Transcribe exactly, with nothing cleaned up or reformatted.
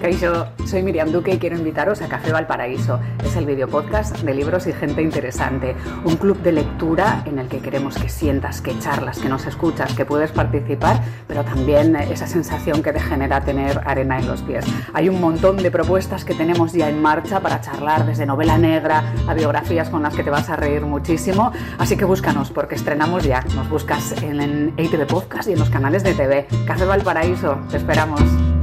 Kaixo, soy Miriam Duque y quiero invitaros a Café Valparaíso. Es el videopodcast de libros y gente interesante. Un club de lectura en el que queremos que sientas, que charlas, que nos escuchas, que puedes participar, pero también esa sensación que te genera tener arena en los pies. Hay un montón de propuestas que tenemos ya en marcha para charlar, desde novela negra a biografías con las que te vas a reír muchísimo. Así que búscanos, porque estrenamos ya. Nos buscas en, en E I T V Podcast y en los canales de T V. Café Valparaíso, te esperamos.